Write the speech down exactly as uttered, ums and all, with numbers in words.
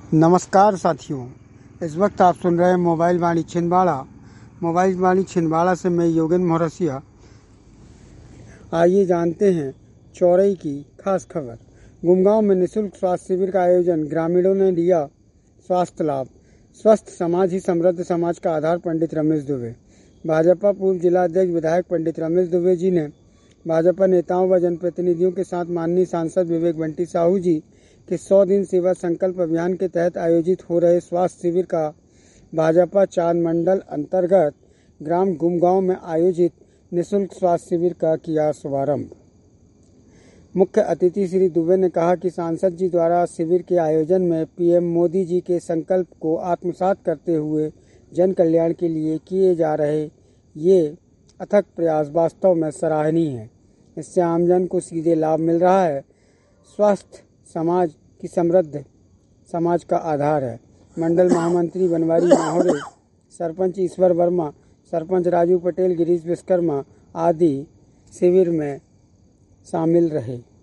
नमस्कार साथियों, इस वक्त आप सुन रहे हैं मोबाइल वाणी छिंदवाड़ा। मोबाइल वाणी छिंदवाड़ा से मैं योगेंद्र मोहरसिया। आइए जानते हैं चौरई की खास खबर। गुमगांव में निःशुल्क स्वास्थ्य शिविर का आयोजन, ग्रामीणों ने लिया स्वास्थ्य लाभ। स्वस्थ समाज ही समृद्ध समाज का आधार, पंडित रमेश दुबे। भाजपा पूर्व जिला अध्यक्ष विधायक पंडित रमेश दुबे जी ने भाजपा नेताओं व जनप्रतिनिधियों के साथ माननीय सांसद विवेक बंटी साहू जी के सौ दिन सेवा संकल्प अभियान के तहत आयोजित हो रहे स्वास्थ्य शिविर का भाजपा चांद मंडल अंतर्गत ग्राम गुमगांव में आयोजित निःशुल्क स्वास्थ्य शिविर का किया शुभारंभ। मुख्य अतिथि श्री दुबे ने कहा कि सांसद जी द्वारा शिविर के आयोजन में पीएम मोदी जी के संकल्प को आत्मसात करते हुए जन कल्याण के लिए किए जा रहे ये अथक प्रयास वास्तव में सराहनीय है। इससे आमजन को सीधे लाभ मिल रहा है। स्वास्थ्य समाज की समृद्ध समाज का आधार है। मंडल महामंत्री बनवारी माहौरे, सरपंच ईश्वर वर्मा, सरपंच राजू पटेल, गिरीश विश्वकर्मा आदि शिविर में शामिल रहे।